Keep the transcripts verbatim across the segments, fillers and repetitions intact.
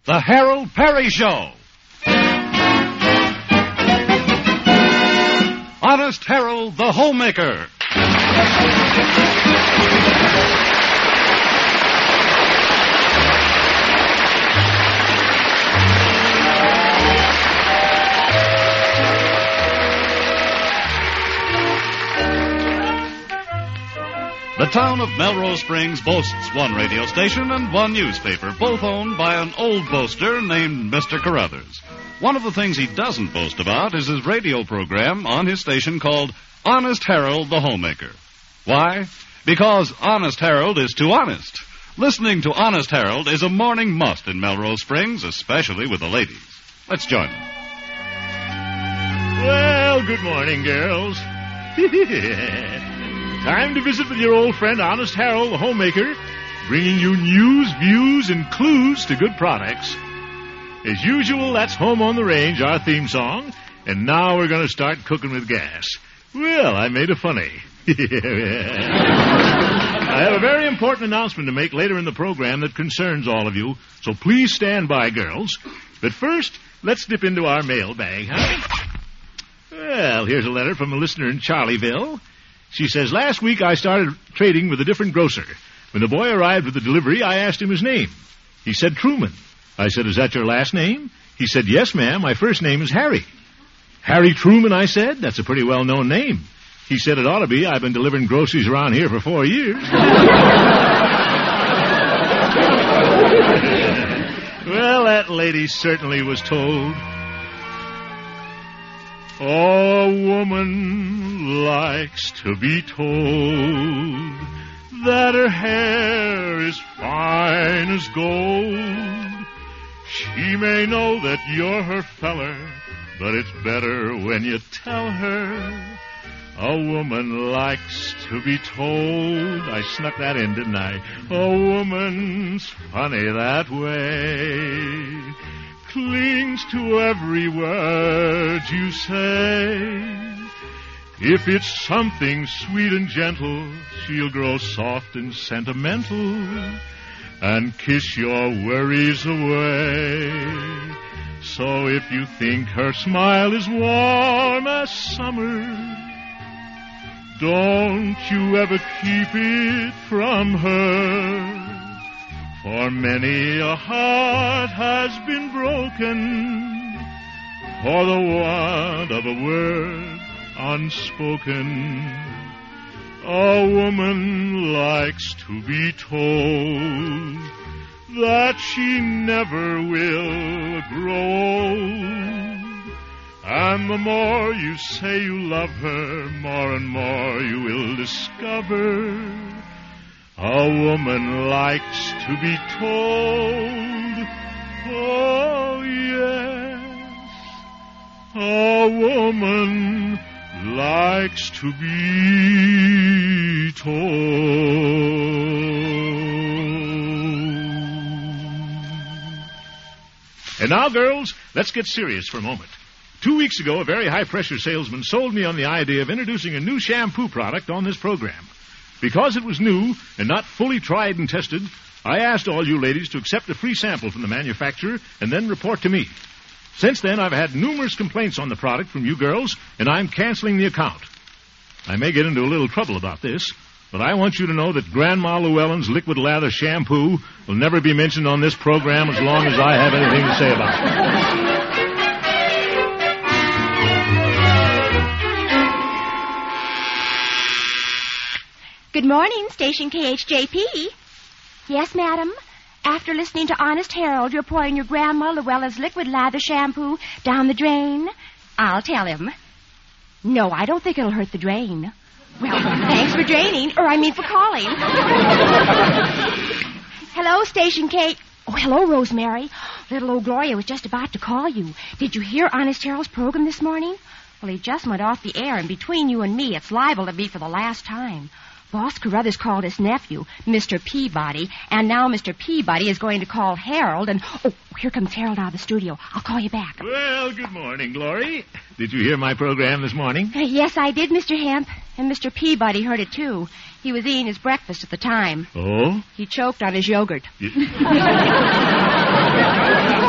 The Harold Perry Show. Honest Harold, the Homemaker. The town of Melrose Springs boasts one radio station and one newspaper, both owned by an old boaster named Mister Carruthers. One of the things he doesn't boast about is his radio program on his station called Honest Harold the Homemaker. Why? Because Honest Harold is too honest. Listening to Honest Harold is a morning must in Melrose Springs, especially with the ladies. Let's join them. Well, good morning, girls. Time to visit with your old friend Honest Harold the Homemaker, bringing you news, views, and clues to good products. As usual, that's Home on the Range, our theme song, and now we're going to start cooking with gas. Well, I made a funny. I have a very important announcement to make later in the program that concerns all of you, so please stand by, girls. But first, let's dip into our mailbag, huh? Well, here's a letter from a listener in Charlieville. She says, last week I started trading with a different grocer. When the boy arrived with the delivery, I asked him his name. He said Truman. I said, is that your last name? He said, yes, ma'am. My first name is Harry. Harry Truman, I said. That's a pretty well-known name. He said, it ought to be. I've been delivering groceries around here for four years. Well, that lady certainly was told. A woman likes to be told that her hair is fine as gold. She may know that you're her feller, but it's better when you tell her. A woman likes to be told. I snuck that in, didn't I? A woman's funny that way. Clings to every word you say. If it's something sweet and gentle, she'll grow soft and sentimental and kiss your worries away. So if you think her smile is warm as summer, don't you ever keep it from her. For many a heart has been broken for the want of a word unspoken. A woman likes to be told that she never will grow old. And the more you say you love her, more and more you will discover. A woman likes to be told, oh yes, a woman likes to be told. And now, girls, let's get serious for a moment. Two weeks ago, a very high-pressure salesman sold me on the idea of introducing a new shampoo product on this program. Because it was new and not fully tried and tested, I asked all you ladies to accept a free sample from the manufacturer and then report to me. Since then, I've had numerous complaints on the product from you girls, and I'm canceling the account. I may get into a little trouble about this, but I want you to know that Grandma Llewellyn's liquid lather shampoo will never be mentioned on this program as long as I have anything to say about it. Good morning, Station K H J P. Yes, madam. After listening to Honest Harold, you're pouring your Grandma Llewellyn's liquid lather shampoo down the drain? I'll tell him. No, I don't think it'll hurt the drain. Well, thanks for draining, or I mean for calling. Hello, Station K... Oh, hello, Rosemary. Little old Gloria was just about to call you. Did you hear Honest Harold's program this morning? Well, he just went off the air, and between you and me, it's liable to be for the last time. Boss Carruthers called his nephew, Mister Peabody, and now Mister Peabody is going to call Harold, and... Oh, here comes Harold out of the studio. I'll call you back. Well, good morning, Glory. Did you hear my program this morning? Uh, yes, I did, Mister Hemp, and Mister Peabody heard it, too. He was eating his breakfast at the time. Oh? He choked on his yogurt.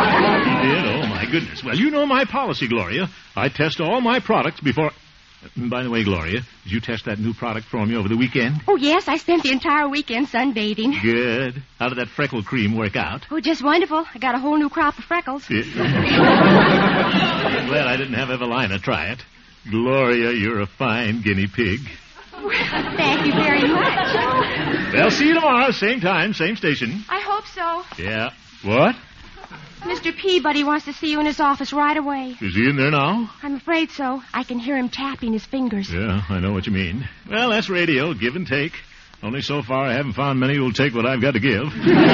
my goodness. Well, you know my policy, Gloria. I test all my products before... By the way, Gloria, did you test that new product for me over the weekend? Oh, yes, I spent the entire weekend sunbathing. Good. How did that freckle cream work out? Oh, just wonderful. I got a whole new crop of freckles. Yeah. I'm glad I didn't have Evelina try it. Gloria, you're a fine guinea pig. Well, thank you very much. Well, see you tomorrow, same time, same station. I hope so. Yeah. What? Mister Peabody wants to see you in his office right away. Is he in there now? I'm afraid so. I can hear him tapping his fingers. Yeah, I know what you mean. Well, that's radio, give and take. Only so far I haven't found many who'll take what I've got to give.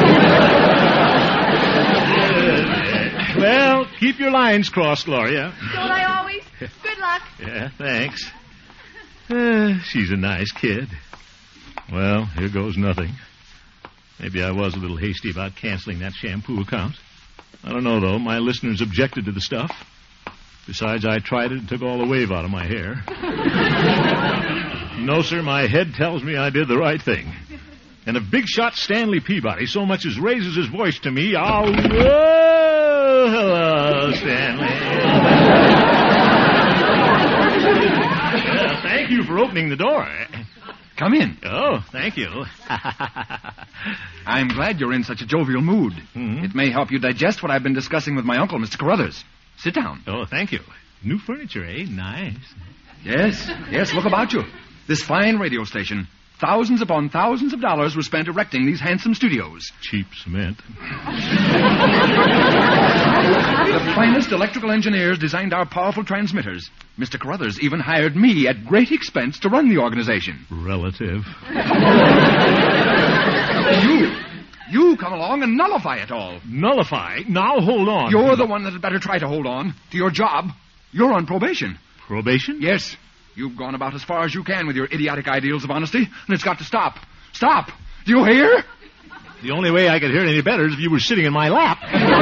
Well, keep your lines crossed, Gloria. Don't I always? Good luck. Yeah, thanks. Uh, she's a nice kid. Well, here goes nothing. Maybe I was a little hasty about canceling that shampoo account. I don't know, though. My listeners objected to the stuff. Besides, I tried it and took all the wave out of my hair. No, sir, my head tells me I did the right thing. And if big shot Stanley Peabody so much as raises his voice to me, I'll... Whoa, hello, Stanley. Well, thank you for opening the door. Come in. Oh, thank you. I'm glad you're in such a jovial mood. Mm-hmm. It may help you digest what I've been discussing with my uncle, Mister Carruthers. Sit down. Oh, thank you. New furniture, eh? Nice. Yes, yes, look about you. This fine radio station. Thousands upon thousands of dollars were spent erecting these handsome studios. Cheap cement. The finest electrical engineers designed our powerful transmitters. Mister Carruthers even hired me at great expense to run the organization. Relative. You, you come along and nullify it all. Nullify? Now hold on. You're the one that had better try to hold on to your job. You're on probation. Probation? Yes. You've gone about as far as you can with your idiotic ideals of honesty, and it's got to stop. Stop! Do you hear? The only way I could hear it any better is if you were sitting in my lap.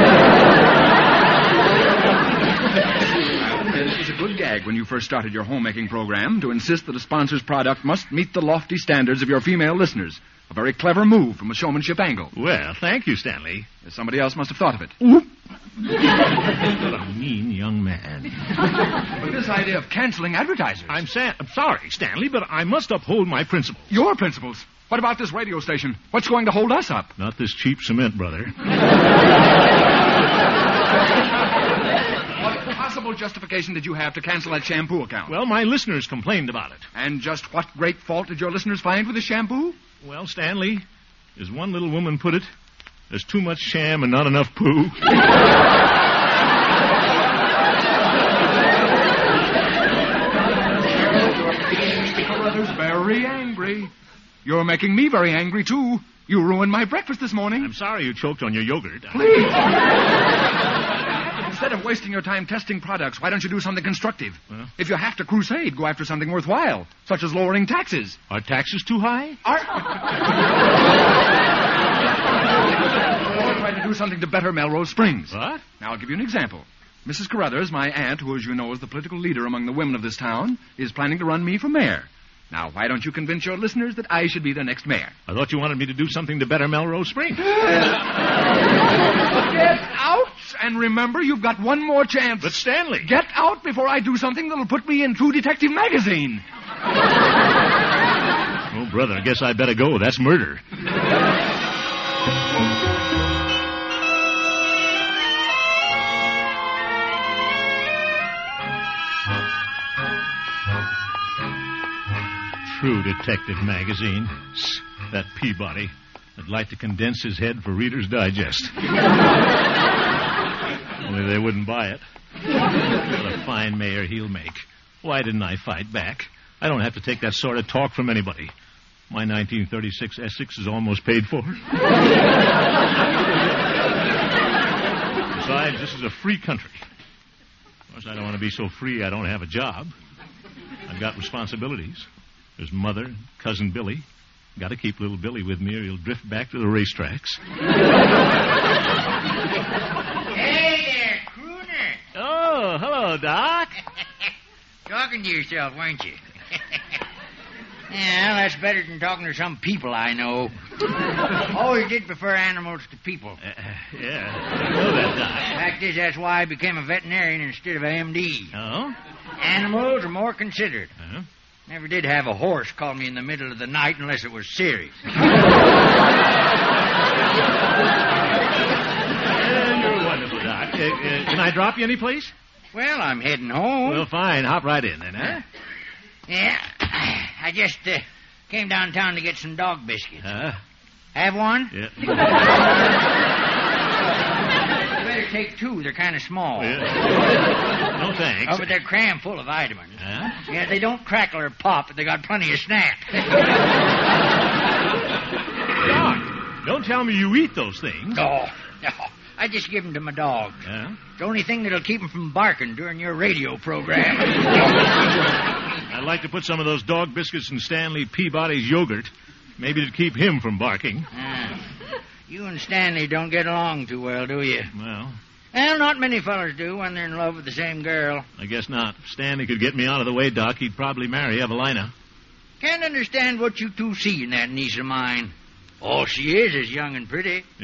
It was a good gag when you first started your homemaking program to insist that a sponsor's product must meet the lofty standards of your female listeners. A very clever move from a showmanship angle. Well, thank you, Stanley. Somebody else must have thought of it. What a mean young man. But this idea of canceling advertisers... I'm, sa- I'm sorry, Stanley, but I must uphold my principles. Your principles? What about this radio station? What's going to hold us up? Not this cheap cement, brother. What possible justification did you have to cancel that shampoo account? Well, my listeners complained about it. And just what great fault did your listeners find with the shampoo? Well, Stanley, as one little woman put it, there's too much sham and not enough poo. Mister Carruthers very angry. You're making me very angry, too. You ruined my breakfast this morning. I'm sorry you choked on your yogurt. Please. Instead of wasting your time testing products, why don't you do something constructive? Huh? If you have to crusade, go after something worthwhile, such as lowering taxes. Are taxes too high? Are... Or try to do something to better Melrose Springs. What? Now, I'll give you an example. Missus Carruthers, my aunt, who, as you know, is the political leader among the women of this town, is planning to run me for mayor. Now, why don't you convince your listeners that I should be their next mayor? I thought you wanted me to do something to better Melrose Springs. Get out! And remember, you've got one more chance. But Stanley... Get out before I do something that'll put me in True Detective magazine. Oh, brother, I guess I better go. That's murder. True Detective magazine. That Peabody. I'd like to condense his head for Reader's Digest. Only they wouldn't buy it. What a fine mayor he'll make. Why didn't I fight back? I don't have to take that sort of talk from anybody. My nineteen thirty-six Essex is almost paid for. Besides, this is a free country. Of course, I don't want to be so free I don't have a job. I've got responsibilities. There's Mother, Cousin Billy. Got to keep little Billy with me or he'll drift back to the racetracks. Hey there, Crooner. Oh, hello, Doc. Talking to yourself, weren't you? Yeah, that's better than talking to some people I know. Always did prefer animals to people. Uh, yeah, I know that, Doc. In fact, Fact is, that's why I became a veterinarian instead of a M D. Oh? Animals are more considerate. Huh? Never did have a horse call me in the middle of the night unless it was serious. Uh, you're wonderful, Doc. Uh, uh, can I drop you any place? Well, I'm heading home. Well, fine. Hop right in then, huh? Yeah. I just uh, came downtown to get some dog biscuits. Uh, Have one? yeah. You better take two. They're kind of small. Yeah. No thanks. Oh, but they're cram full of vitamins. Huh? Yeah, they don't crackle or pop, but they got plenty of snap. Doc, don't tell me you eat those things. No, no. I just give them to my dog. Huh? It's the only thing that'll keep them from barking during your radio program. I'd like to put some of those dog biscuits in Stanley Peabody's yogurt. Maybe to keep him from barking. Ah, you and Stanley don't get along too well, do you? Well, Well, not many fellas do when they're in love with the same girl. I guess not. If Stanley could get me out of the way, Doc, he'd probably marry Evelina. Can't understand what you two see in that niece of mine. Oh, she is as young and pretty. Yeah,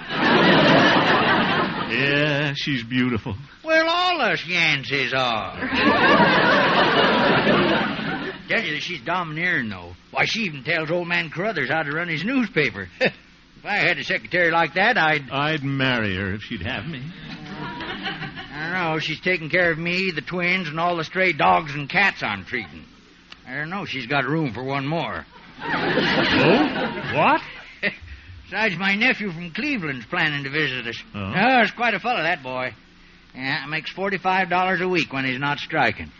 yeah, she's beautiful. Well, all us Yanceys are. Tell you that she's domineering, though. Why, she even tells old man Carruthers how to run his newspaper. If I had a secretary like that, I'd... I'd marry her if she'd have me. I don't know. She's taking care of me, the twins, and all the stray dogs and cats I'm treating. I don't know. She's got room for one more. Oh? What? Besides, my nephew from Cleveland's planning to visit us. Oh? Oh, it's quite a fellow, that boy. Yeah, makes forty-five dollars a week when he's not striking.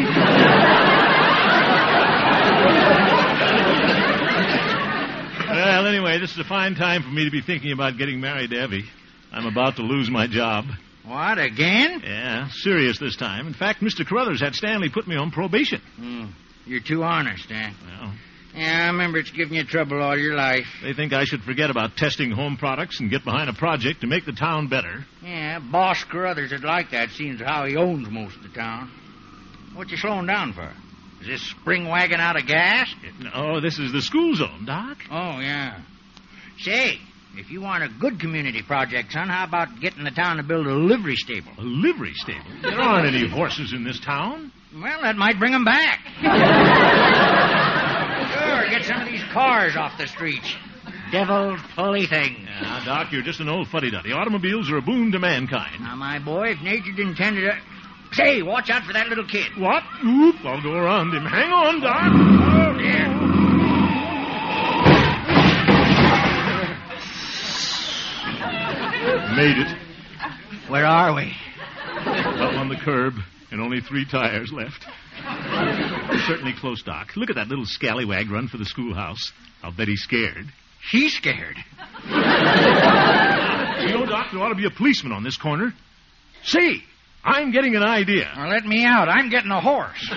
Well, anyway, this is a fine time for me to be thinking about getting married to Evie. I'm about to lose my job. What, again? Yeah, serious this time. In fact, Mister Carruthers had Stanley put me on probation. Hmm. You're too honest, eh? Well, Yeah, I remember it's given you trouble all your life. they think I should forget about testing home products and get behind a project to make the town better. Yeah, Boss Carruthers would like that, seeing as how he owns most of the town. What you slowing down for? Is this spring wagon out of gas? Oh, this is the school zone, Doc. Oh, yeah. Say, if you want a good community project, son, how about getting the town to build a livery stable? A livery stable? There aren't any horses in this town. Well, that might bring them back. Sure, get some of these cars off the streets. Devil's playthings. Yeah, now, Doc, you're just an old fuddy-duddy. Automobiles are a boon to mankind. Now, my boy, if nature'd intended it... Say, watch out for that little kid. What? Oop, I'll go around him. Hang on, Doc. Oh, dear. Made it. Where are we? Up on the curb, and only three tires left. Certainly close, Doc. Look at that little scallywag run for the schoolhouse. I'll bet he's scared. He's scared. You know, Doc, there ought to be a policeman on this corner. Say, I'm getting an idea. Well, let me out. I'm getting a horse.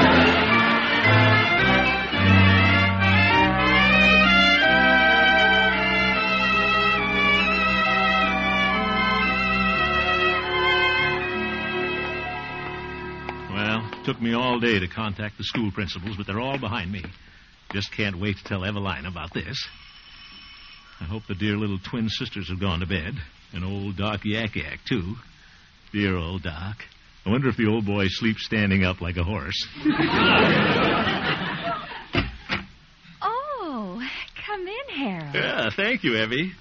Well, it took me all day to contact the school principals, but they're all behind me. Just can't wait to tell Evelina about this. I hope the dear little twin sisters have gone to bed. And old Doc Yak Yak, too. Dear old Doc. I wonder if the old boy sleeps standing up like a horse. Oh, come in, Harold. Yeah, thank you, Evie.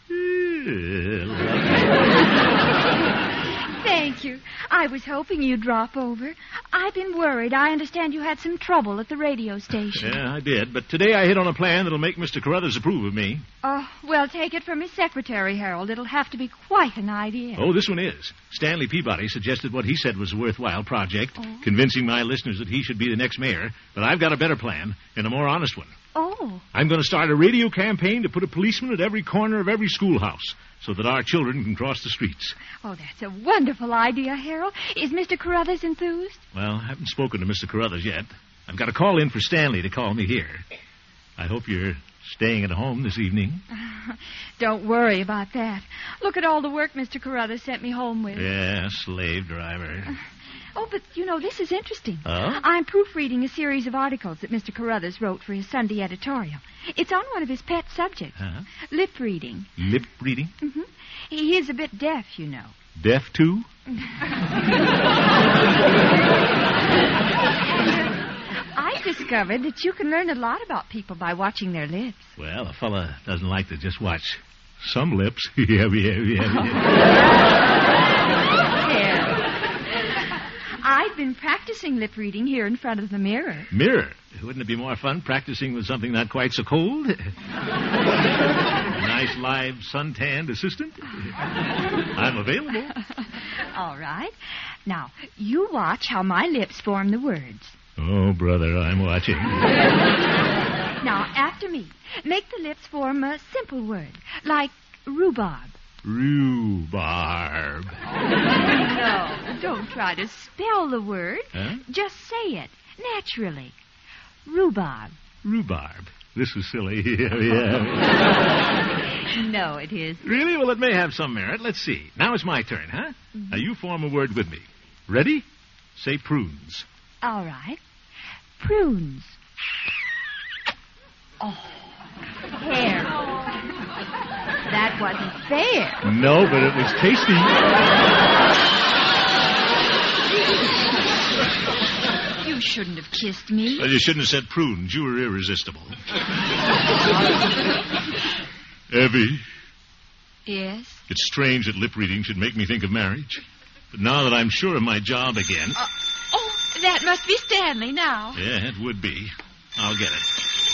Thank you. I was hoping you'd drop over. I've been worried. I understand you had some trouble at the radio station. Yeah, I did. But today I hit on a plan that'll make Mister Carruthers approve of me. Oh, well, take it from his secretary, Harold. It'll have to be quite an idea. Oh, this one is. Stanley Peabody suggested what he said was a worthwhile project, Oh. convincing my listeners that he should be the next mayor. But I've got a better plan, and a more honest one. Oh, I'm going to start a radio campaign to put a policeman at every corner of every schoolhouse so that our children can cross the streets. oh, that's a wonderful idea, Harold. Is Mister Carruthers enthused? Well, I haven't spoken to Mister Carruthers yet. I've got a call in for Stanley to call me here. I hope you're staying at home this evening. Don't worry about that. Look at all the work Mister Carruthers sent me home with. Yeah, slave driver. Oh, but, you know, this is interesting. Oh? I'm proofreading a series of articles that Mister Carruthers wrote for his Sunday editorial. It's on one of his pet subjects, Huh? lip reading. Lip reading? hmm He is a bit deaf, you know. Deaf, too? I discovered that you can learn a lot about people by watching their lips. Well, a fella doesn't like to just watch some lips. yeah, yeah, yeah, yeah. Here. I've been practicing lip reading here in front of the mirror. Mirror? Wouldn't it be more fun practicing with something not quite so cold? A nice, live, suntanned assistant? I'm available. All right. Now, you watch how my lips form the words. Oh, brother, I'm watching. Now, after me, make the lips form a simple word, like rhubarb. Rhubarb. No, don't try to spell the word. Huh? Just say it, naturally. Rhubarb. Rhubarb. This was silly. yeah, yeah. No, it isn't. Really? Well, it may have some merit. Let's see. Now it's my turn, huh? Mm-hmm. Now you form a word with me. Ready? Say prunes. All right. Prunes. Oh, hair. That wasn't fair. No, but it was tasty. You shouldn't have kissed me. Well, you shouldn't have said prunes. You were irresistible. Evie. Yes? It's strange that lip reading should make me think of marriage. But now that I'm sure of my job again... Uh, oh, that must be Stanley now. Yeah, it would be. I'll get it.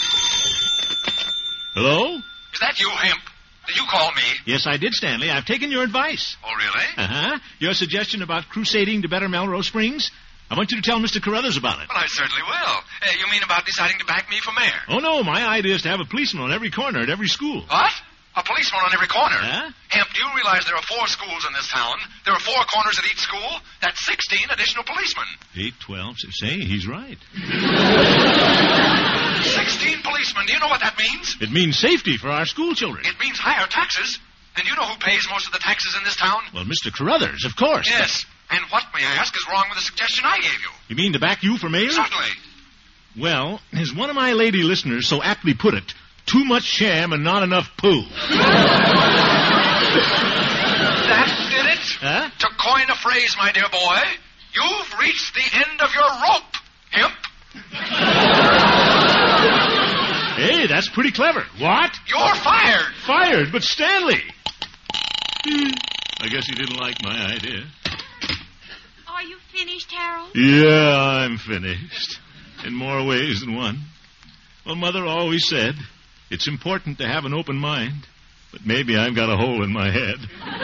Hello? Is that you, Hemp? Did you call me? Yes, I did, Stanley. I've taken your advice. Oh, really? Uh-huh. Your suggestion about crusading to better Melrose Springs? I want you to tell Mister Carruthers about it. Well, I certainly will. Uh, you mean about deciding to back me for mayor? Oh, no. My idea is to have a policeman on every corner at every school. What? A policeman on every corner? Huh? Hemp, do you realize there are four schools in this town? There are four corners at each school? That's sixteen additional policemen. Eight, twelve, say, he's right. Sixteen policemen. Do you know what that means? It means safety for our school children. It means higher taxes. And you know who pays most of the taxes in this town? Well, Mister Carruthers, of course. Yes. And what, may I ask, is wrong with the suggestion I gave you? You mean to back you for mayor? Certainly. Well, as one of my lady listeners so aptly put it, too much sham and not enough poo. That did it? Huh? To coin a phrase, my dear boy, you've reached the end of your rope, Hemp. Hey, that's pretty clever. What? You're fired. Fired? But Stanley. I guess he didn't like my idea. Are you finished, Harold? Yeah, I'm finished. In more ways than one. Well, Mother always said, it's important to have an open mind, but maybe I've got a hole in my head.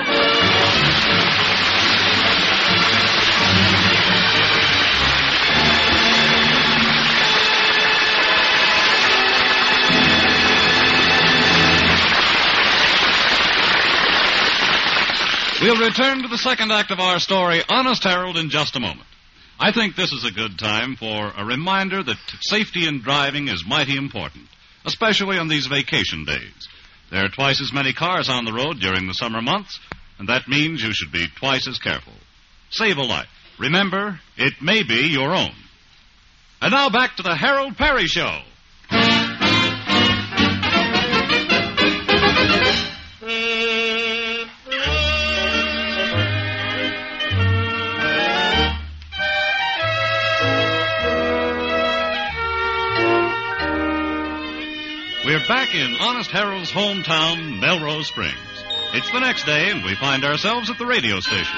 We'll return to the second act of our story, Honest Harold, in just a moment. I think this is a good time for a reminder that safety in driving is mighty important, especially on these vacation days. There are twice as many cars on the road during the summer months, and that means you should be twice as careful. Save a life. Remember, it may be your own. And now back to the Harold Perry Show. We're back in Honest Harold's hometown, Melrose Springs. It's the next day, and we find ourselves at the radio station.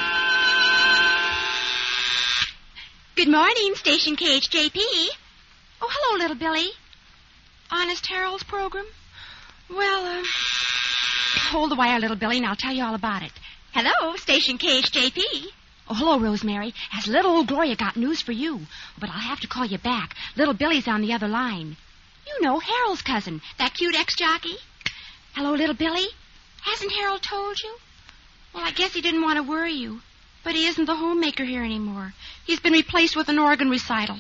Good morning, Station K H J P. Oh, hello, little Billy. Honest Harold's program? Well, uh... hold the wire, little Billy, and I'll tell you all about it. Hello, Station K H J P. Oh, hello, Rosemary. Has little old Gloria got news for you? But I'll have to call you back. Little Billy's on the other line. You know, Harold's cousin, that cute ex-jockey. Hello, little Billy. Hasn't Harold told you? Well, I guess he didn't want to worry you. But he isn't the homemaker here anymore. He's been replaced with an organ recital.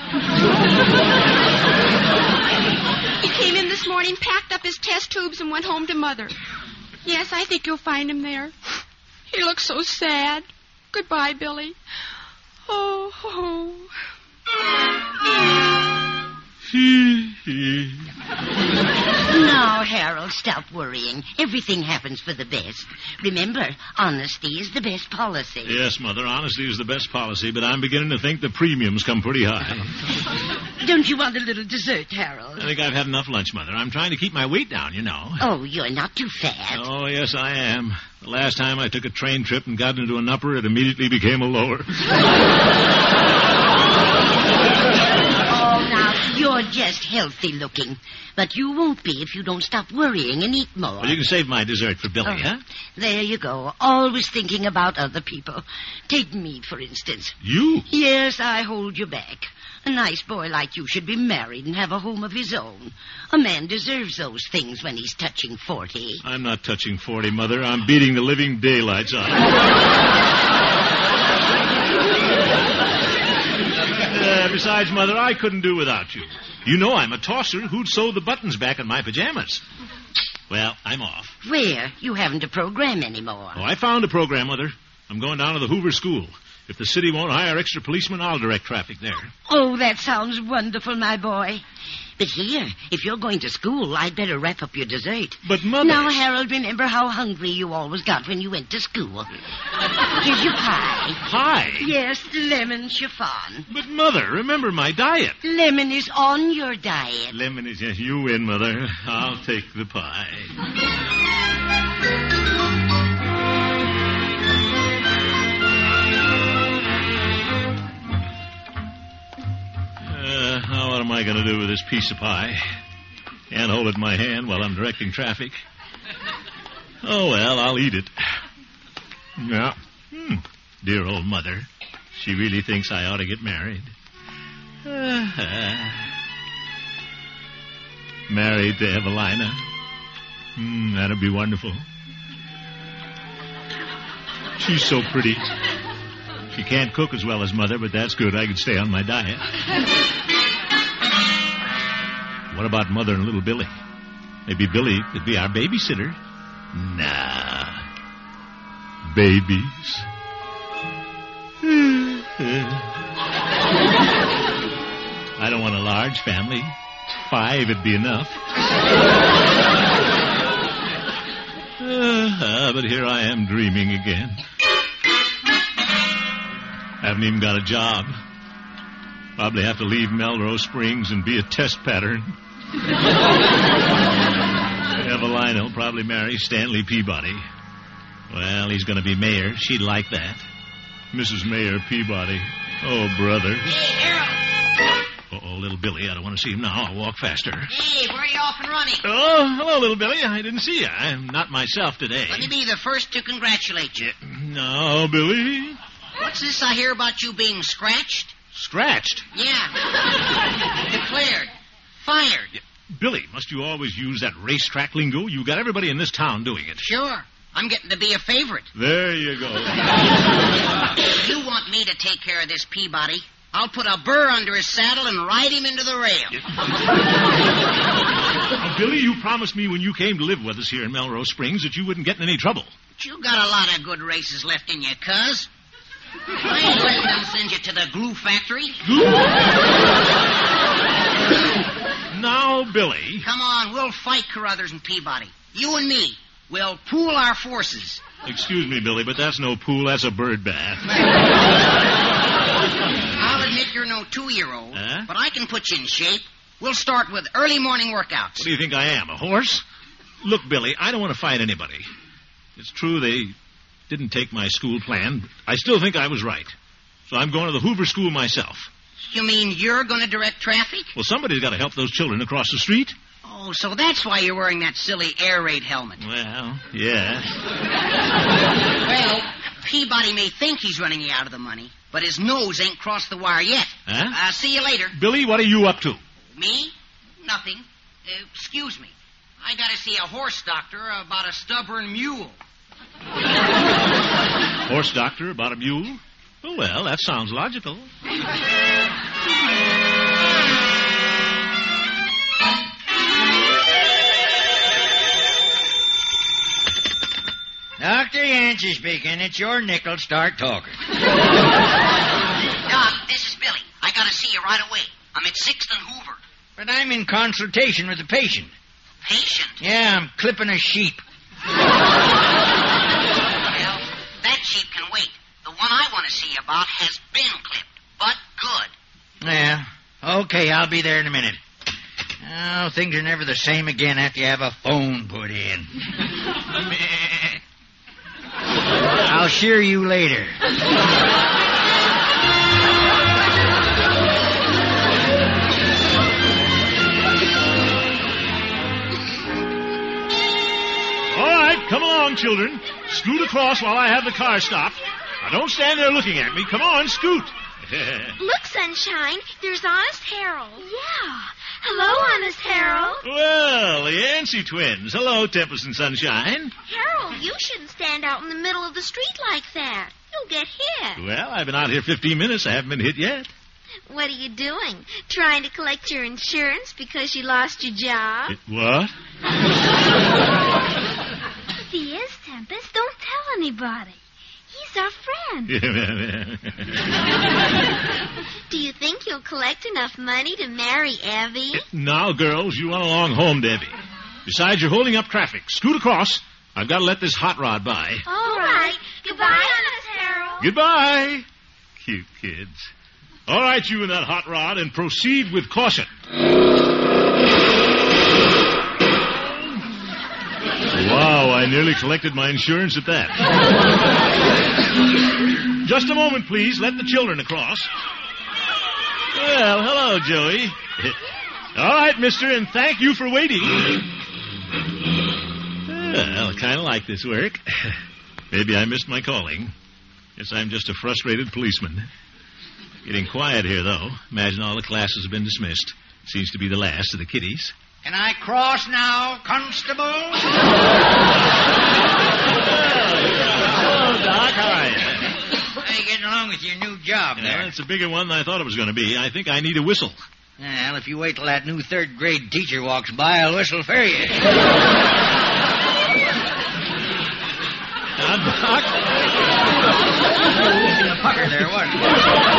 He came in this morning, packed up his test tubes, and went home to Mother. Yes, I think you'll find him there. He looks so sad. Goodbye, Billy. Oh, oh. Now, Harold, stop worrying. Everything happens for the best. Remember, honesty is the best policy. Yes, Mother, honesty is the best policy, but I'm beginning to think the premiums come pretty high. Don't you want a little dessert, Harold? I think I've had enough lunch, Mother. I'm trying to keep my weight down, you know. Oh, you're not too fat. Oh, yes, I am. The last time I took a train trip and got into an upper, it immediately became a lower. Oh, now, you're just healthy looking. But you won't be if you don't stop worrying and eat more. Well, you can save my dessert for Billy, Oh, huh? There you go. Always thinking about other people. Take me, for instance. You? Yes, I hold you back. A nice boy like you should be married and have a home of his own. A man deserves those things when he's touching forty. I'm not touching forty, Mother. I'm beating the living daylights out of it. uh, besides, Mother, I couldn't do without you. You know I'm a tosser who'd sew the buttons back on my pajamas. Well, I'm off. Where? You haven't a program anymore. Oh, I found a program, Mother. I'm going down to the Hoover School. If the city won't hire extra policemen, I'll direct traffic there. Oh, that sounds wonderful, my boy. But here, if you're going to school, I'd better wrap up your dessert. But, Mother... Now, Harold, remember how hungry you always got when you went to school. Here's your pie. Pie? Yes, lemon chiffon. But, Mother, remember my diet. Lemon is on your diet. Lemon is... Yes, you win, Mother. I'll take the pie. Uh, now what am I going to do with this piece of pie? Can't hold it in my hand while I'm directing traffic. Oh, well, I'll eat it. Yeah. Hmm. Dear old Mother. She really thinks I ought to get married. Uh, married to Evelina. Hmm, that'd be wonderful. She's so pretty. She can't cook as well as Mother, but that's good. I can stay on my diet. What about Mother and little Billy? Maybe Billy could be our babysitter. Nah. Babies. I don't want a large family. Five would be enough. Uh, but here I am dreaming again. Haven't even got a job. Probably have to leave Melrose Springs and be a test pattern. Evelina will probably marry Stanley Peabody. Well, he's going to be mayor. She'd like that. Missus Mayor Peabody. Oh, brother. Hey, Harold. Uh-oh, little Billy. I don't want to see him now. I'll walk faster. Hey, where are you off and running? Oh, hello, little Billy. I didn't see you. I'm not myself today. Let me be the first to congratulate you. No, Billy. What's this I hear about you being scratched? Scratched? Yeah. Declared. Fired. Yeah. Billy, must you always use that racetrack lingo? You got everybody in this town doing it. Sure. I'm getting to be a favorite. There you go. If you want me to take care of this Peabody, I'll put a burr under his saddle and ride him into the rail. Now, Billy, you promised me when you came to live with us here in Melrose Springs that you wouldn't get in any trouble. But you got a lot of good races left in you, cuz. I ain't letting them send you to the glue factory. Now, Billy. Come on, we'll fight Carruthers and Peabody. You and me. We'll pool our forces. Excuse me, Billy, but that's no pool. That's a bird bath. I'll admit you're no two-year-old, huh? but I can put you in shape. We'll start with early morning workouts. What do you think I am, a horse? Look, Billy, I don't want to fight anybody. It's true they didn't take my school plan, but I still think I was right. So I'm going to the Hoover School myself. You mean you're going to direct traffic? Well, somebody's got to help those children across the street. Oh, so that's why you're wearing that silly air raid helmet. Well, yeah. Well, Peabody may think he's running you out of the money, but his nose ain't crossed the wire yet. Huh? Uh, see you later. Billy, what are you up to? Me? Nothing. Uh, excuse me. I got to see a horse doctor about a stubborn mule. Horse doctor about a mule? Oh, well, that sounds logical. Doctor Yancey speaking. It's your nickel. Start talking. Doc, this is Billy. I gotta see you right away. I'm at sixth and Hoover. But I'm in consultation with the patient. Patient? Yeah, I'm clipping a sheep. Well, that sheep can wait. The one I want to see about has been clipped, but good. Yeah. Okay, I'll be there in a minute. Oh, things are never the same again after you have a phone put in. I'll shear you later. All right, come along, children. Scoot across while I have the car stopped. Now, don't stand there looking at me. Come on, scoot. Look, Sunshine, there's Honest Harold. Yeah. Hello, Honest Harold. Well, the Yancey twins. Hello, Tempest and Sunshine. Harold, you shouldn't stand out in the middle of the street like that. You'll get hit. Well, I've been out here fifteen minutes. I haven't been hit yet. What are you doing? Trying to collect your insurance because you lost your job? It, what? He is, Tempest. Don't tell anybody. He's our friend. Do you think you'll collect enough money to marry Evie? Now, girls, you run along home, Debbie. Besides, you're holding up traffic. Scoot across. I've got to let this hot rod by. All right. Goodbye, Honest Harold. Goodbye. Cute kids. All right, you and that hot rod, and proceed with caution. Wow, I nearly collected my insurance at that. Just a moment, please. Let the children across. Well, hello, Joey. All right, mister, and thank you for waiting. Well, I kind of like this work. Maybe I missed my calling. Guess I'm just a frustrated policeman. Getting quiet here, though. Imagine all the classes have been dismissed. Seems to be the last of the kiddies. Can I cross now, Constable? Hello, Doc. How are you? How you getting along with your new job Yeah, there? it's a bigger one than I thought it was going to be. I think I need a whistle. Well, if you wait till that new third-grade teacher walks by, I'll whistle for you. Now, Doc. A pucker there, wasn't it?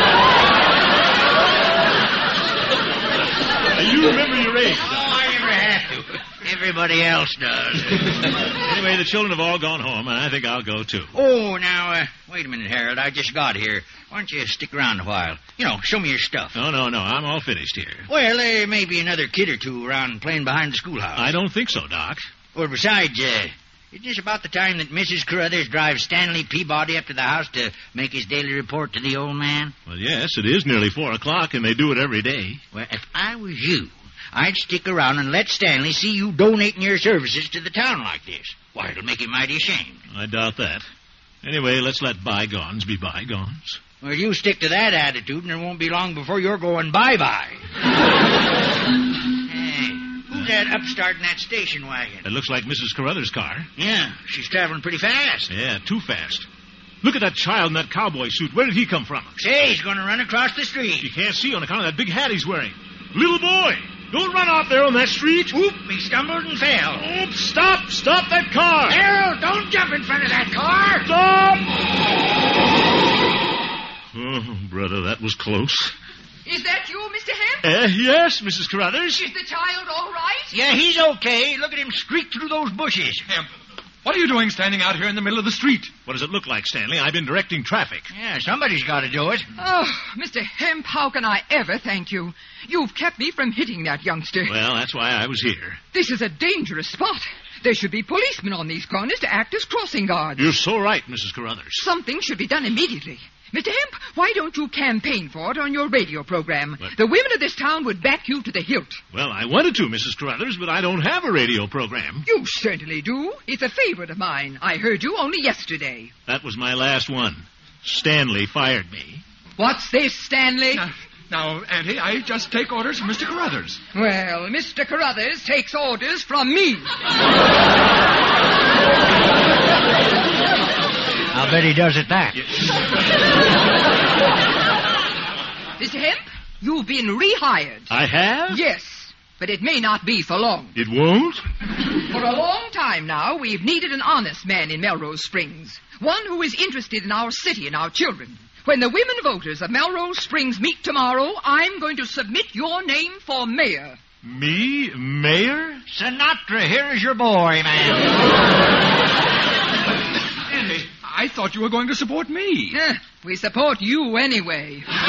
You remember your age, Doc. Oh, I never have to. Everybody else does. Anyway, the children have all gone home, and I think I'll go, too. Oh, now, uh, wait a minute, Harold. I just got here. Why don't you stick around a while? You know, show me your stuff. No, no, no. I'm all finished here. Well, there may be another kid or two around playing behind the schoolhouse. I don't think so, Doc. Well, besides, uh, it's just about the time that Missus Carruthers drives Stanley Peabody up to the house to make his daily report to the old man. Well, yes, it is nearly four o'clock, and they do it every day. Well, if I was you, I'd stick around and let Stanley see you donating your services to the town like this. Why, it'll make him mighty ashamed. I doubt that. Anyway, let's let bygones be bygones. Well, you stick to that attitude, and it won't be long before you're going bye-bye. Hey, who's that upstart in that station wagon? It looks like Missus Carruthers' car. Yeah, she's traveling pretty fast. Yeah, too fast. Look at that child in that cowboy suit. Where did he come from? Say, he's going to run across the street. You can't see on account of that big hat he's wearing. Little boy, don't run out there on that street. Whoop, he stumbled and fell. Oops, stop, stop that car. Harold, don't jump in front of that car. Stop. Oh, brother, that was close. Is that you, Mister Hemp? Uh, yes, Missus Carruthers. Is the child all right? Yeah, he's okay. Look at him streak through those bushes. Hemp, what are you doing standing out here in the middle of the street? What does it look like, Stanley? I've been directing traffic. Yeah, somebody's got to do it. Oh, Mister Hemp, how can I ever thank you? You've kept me from hitting that youngster. Well, that's why I was here. This is a dangerous spot. There should be policemen on these corners to act as crossing guards. You're so right, Missus Carruthers. Something should be done immediately. Mister Hemp, why don't you campaign for it on your radio program? What? The women of this town would back you to the hilt. Well, I wanted to, Missus Carruthers, but I don't have a radio program. You certainly do. It's a favorite of mine. I heard you only yesterday. That was my last one. Stanley fired me. What's this, Stanley? Now, now, Auntie, I just take orders from Mister Carruthers. Well, Mister Carruthers takes orders from me. I'll bet he does at that. Mister Hemp, you've been rehired. I have? Yes, but it may not be for long. It won't? For a long time now, we've needed an honest man in Melrose Springs. One who is interested in our city and our children. When the women voters of Melrose Springs meet tomorrow, I'm going to submit your name for mayor. Me? Mayor? Sinatra, here is your boy, man. Andy, I thought you were going to support me. Eh, we support you anyway. Oh,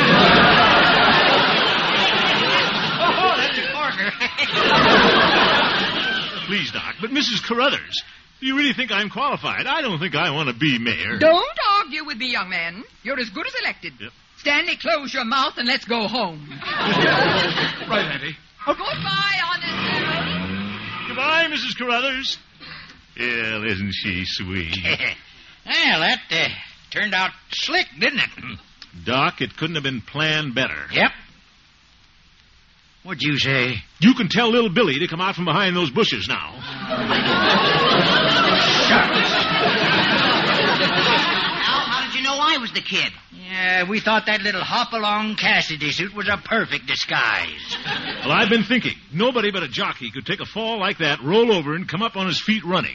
that's a corker. Please, Doc, but Missus Carruthers, do you really think I'm qualified? I don't think I want to be mayor. Don't argue with me, young man. You're as good as elected. Yep. Stanley, close your mouth and let's go home. Right, Auntie. Goodbye, Honest Harold. Goodbye, Missus Carruthers. Well, isn't she sweet? Well, that uh, turned out slick, didn't it? Doc, it couldn't have been planned better. Yep. What'd you say? You can tell little Billy to come out from behind those bushes now. Al, how did you know I was the kid? Yeah, we thought that little hop-along Cassidy suit was a perfect disguise. Well, I've been thinking. Nobody but a jockey could take a fall like that, roll over, and come up on his feet running.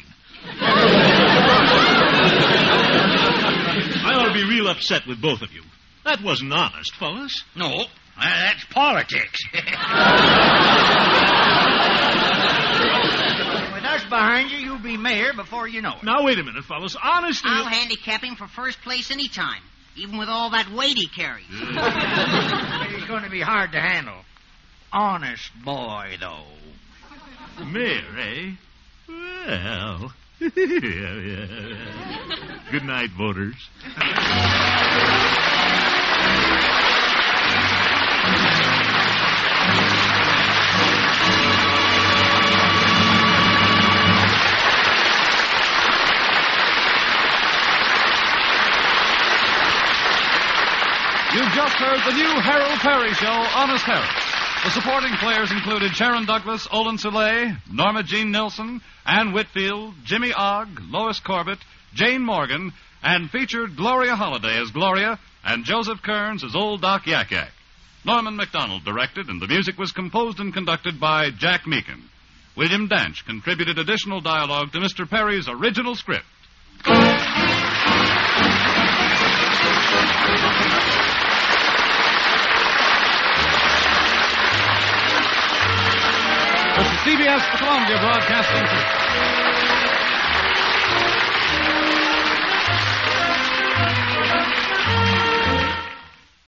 I ought to be real upset with both of you. That wasn't honest, fellas. No, uh, that's politics. With us behind you, you'll be mayor before you know it. Now, wait a minute, fellas. Honestly... I'll handicap him for first place any time, even with all that weight he carries. He's going to be hard to handle. Honest boy, though. Mayor, eh? Well... Good night, voters. You've just heard the new Harold Perry Show, Honest Harold. The supporting players included Sharon Douglas, Olin Soleil, Norma Jean Nilsson, Ann Whitfield, Jimmy Ogg, Lois Corbett, Jane Morgan, and featured Gloria Holliday as Gloria and Joseph Kearns as Old Doc Yak Yak. Norman MacDonald directed, and the music was composed and conducted by Jack Meakin. William Danch contributed additional dialogue to Mister Perry's original script. This is C B S, the Columbia Broadcasting System.